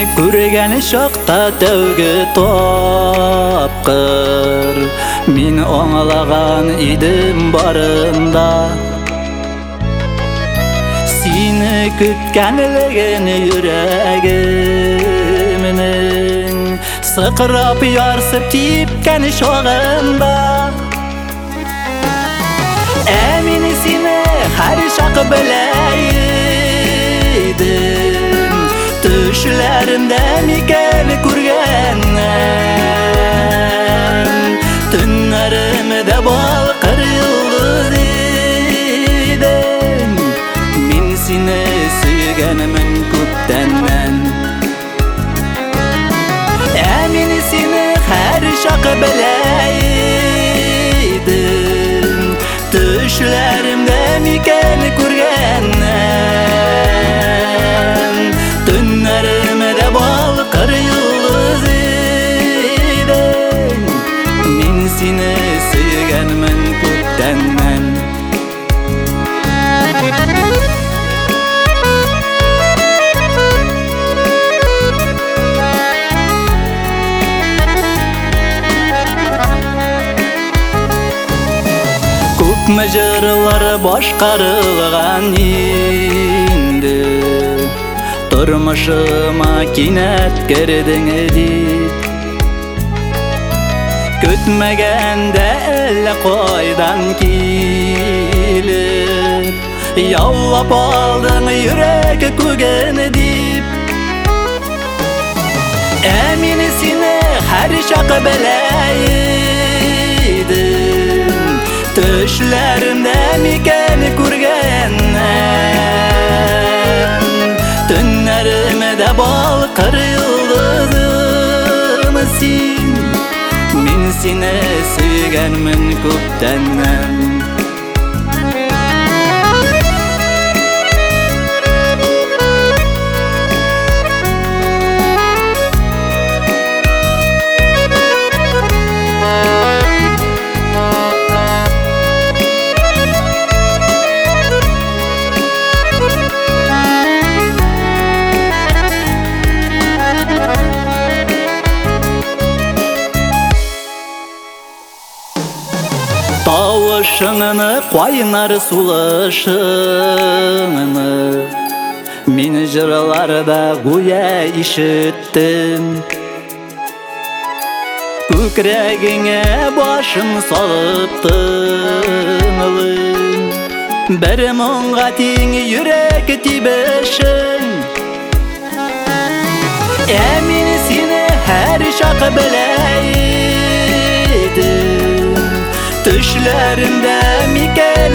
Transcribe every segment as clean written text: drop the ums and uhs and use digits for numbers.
көрген шақта тәуге тапқыр мен оңалаған идім барында сені күткәнлеген йөрәгімнің сықырап ярсып типкен шағында әмин сені һәр шақ біләйдім түшләрімдә микәл күргәннән түннәрімдә балқыр йолдыз идем мин сине сөйгәнмен күптәннән әмин сине һәр шақ беләйдем түшләремдә микән күргәннән түннәремдә балқыр йолдыз идем мин сине сөйгәнмен күптәннән Күпме жырлар башкарылган инде Тормышыма кинәт кердең дип Көтмәгәндә әллә кайдан килеп Яулап алдың йөрәк күген дип Ә мин сине һәр чак беләйдем Төшләремдә микән күргәннән Төннәремдә балкыр йолдызым син Мин сине сөйгәнмен күптәннән Тавышыңны, кайнар сулышыңны Мин жырларда гүя ишеттем Күкрәгеңә башым салып тыңлыйм Бер моңга тиң йөрәк тибешең Ә мин сине һәр чак беләйдем Төшләремдә микән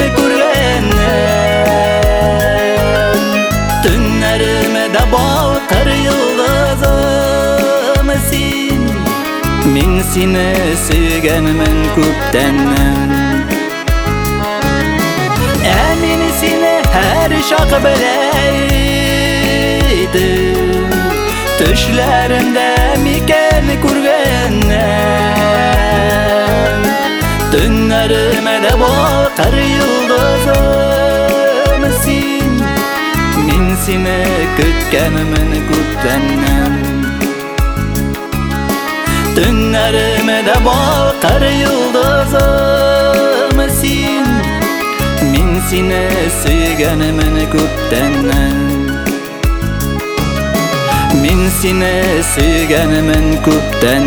күргәннән Төннәремдә балкыр йолдызым син Мин сине сөйгәнмен күптәннән Ә мин сине һәр чак беләйдем Төшләремдә микән күргәннән Төннәремдә балкыр йолдызым син Мин сине көткәнмен күптәннән Төннәремдә балкыр йолдызым син Мин сине сөйгәнмен күптәннән Мин сине сөйгәнмен күптәннән